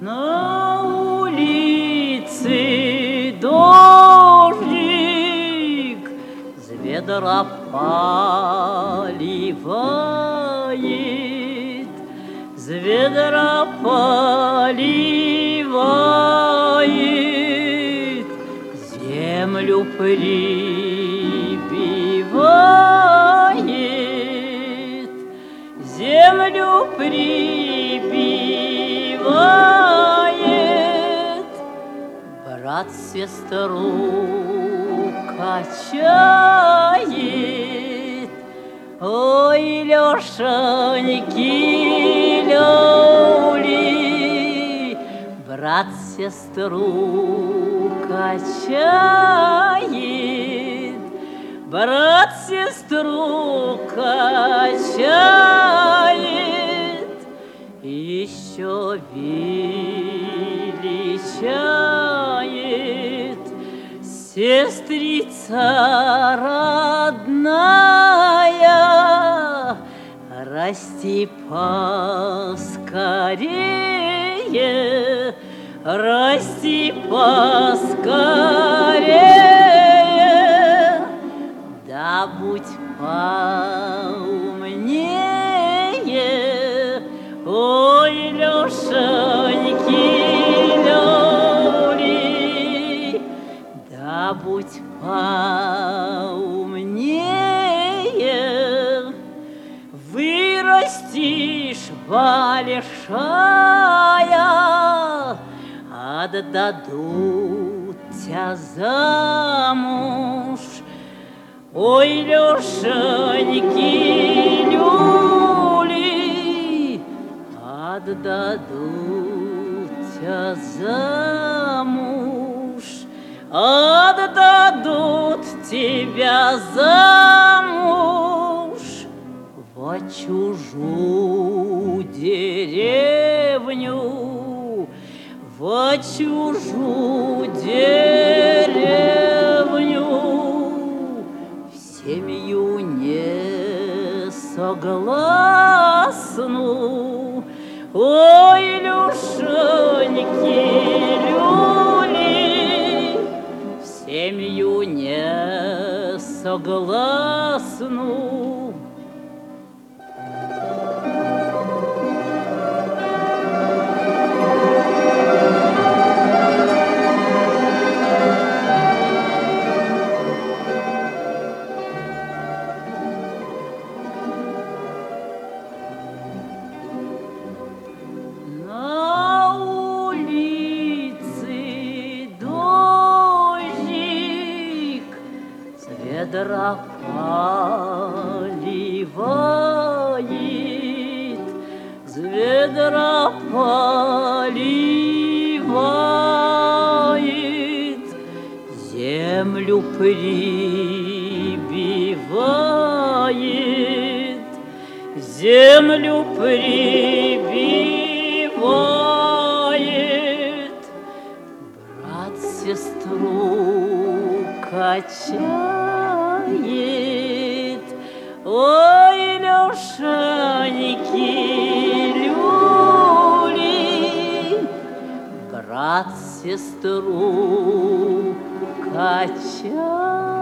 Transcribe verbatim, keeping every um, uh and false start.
На улице дождик с ведра поливает, с ведра поливает, землю прибивает, землю прибивает, брат сестру качает. Ой, Лешеньки, Лёли, брат сестру качает, брат сестру качает, еще величает сестрица родная. Расти поскорее, расти поскорее, да будь поумнее. Ой, Лешеньки, Лёли, да будь поумнее. Вырастишь большая, отдадут тебя замуж. Ой, Лешеньки, Люли, отдадут тебя замуж, отдадут тебя замуж во чужую деревню, во чужую деревню, в семью не согласну. Ой, Люшеньки, Люли, в семью не согласну. Ведра поливает, с ведра поливает, землю прибивает, землю прибивает, брат сестру качает. Ой, Лешеньки, Люли, брат сестру качает.